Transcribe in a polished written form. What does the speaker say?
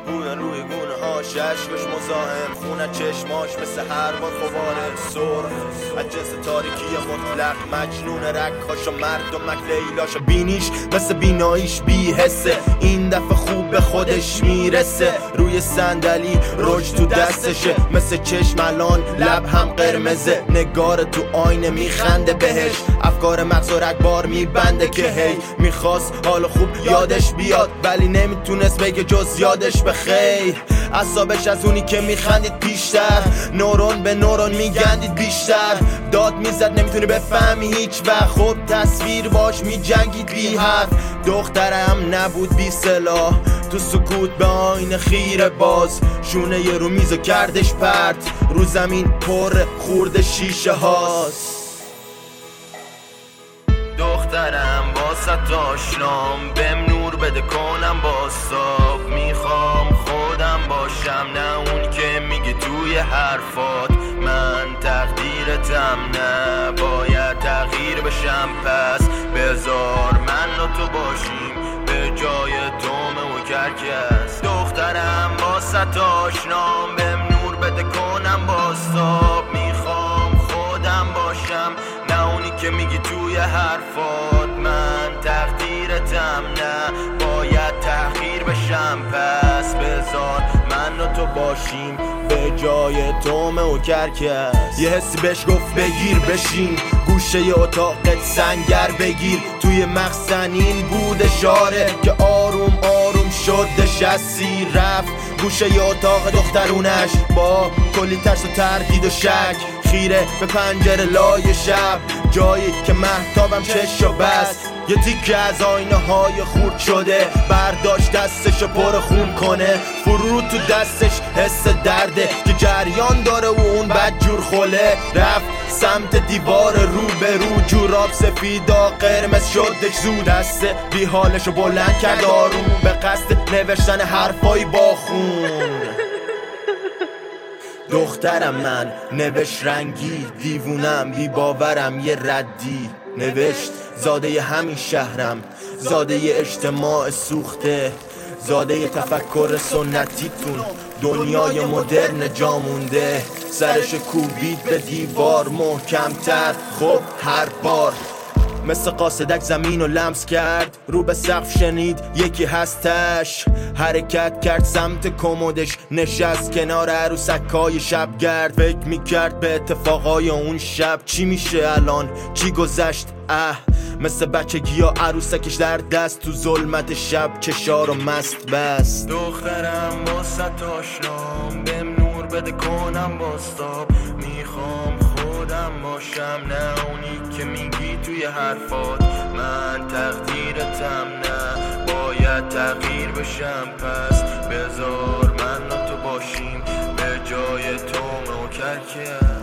بودن روی گونه هاش، عشقش مزاحم، خونه چشماش مثل هر بار خوبانه سرخ از جنس تاریکی مطلق، مجنون رکاش و مردمک لیلاش، بینیش مثل بیناییش بی حسه، این دفعه خوب به خودش میرسه، روی صندلی رج تو دستشه، مثل چشم الان لب هم قرمزه، نگار تو آینه میخنده بهش، افکار مغز و رگبار میبنده که هی میخواست حال خوب یادش بیاد ولی نمیتونست بگه جز یادش بخیر، اعصابش از اونی که میخندید بیشتر، نورون به نورون میگندید بیشتر، داد میزد نمیتونی بفهمی هیچ وقت، خب تصویر باش میجنگید بی حرف، دخترم نبود بی سلاح، تو سکوت به آینه خیره باز، شونه یه رو میزو کردش پرت، رو زمین پر خورد شیشه هاست. دخترم واسه آشنام، بهم نور بده کنم باستاب، میخوام خودم باشم نه اون که میگه توی حرفات، من تقدیرتم نه باید تغییر بشم، پس بذار من و تو باشیم به جای تومه و کرکس. دخترم واسه آشنام، بهم نور بده کنم باستاب، میخوام خودم باشم نه اونی که میگی توی حرفات، من تقدیرتم نه باید تغییر بشم، پس بذار من و تو باشیم به جای تومه و کرکس. یه حسی بهش گفت بگیر بشین، گوشه اتاقت سنگر بگیر، توی مخزنین بود اشاره که آروم آروم شد نشستی، رفت گوشه اتاق دخترونش با کلی ترس و تردید و شک، خیره به پنجره لای شب، جایی که مهتابم چشو بست، یه تیکه از آینه های خورد شده، برداشت دستشو پر خون کنه، فرو تو دستش حس درده که جریان داره و اون بدجور خله، رفت سمت دیوار رو به رو، جوراب سفیدا قرمز شدش زود، دست بی حالشو بلند کرد آروم به قصد نوشتن حرفایی با خون. دخترم من نوشت رنگی، دیوونم بی باورم یه ردی، نوشت زاده ی همین شهرم، زاده ی اجتماع سوخته، زاده ی تفکر سنتیتون، دنیای مدرن جا مونده، سرش کوبید به دیوار محکمتر، خب هر بار مثل قاصدک زمین رو لمس کرد، رو به سقف شنید یکی هستش، حرکت کرد سمت کمدش، نشست کنار عروسکای شبگرد، فکر میکرد به اتفاقای اون شب، چی میشه الان چی گذشت، مثل بچگی ها عروسکش در دست، تو ظلمت شب چشارو مست بست. دخترم واسه آشنام، بهم نور بده کنم باستاب، میخوام خودم باشم نه اونی که میگی توی حرفات، من تقدیرتم نه باید تغییر بشم، پس بذار من و تو باشیم به جای تومه و کرکس.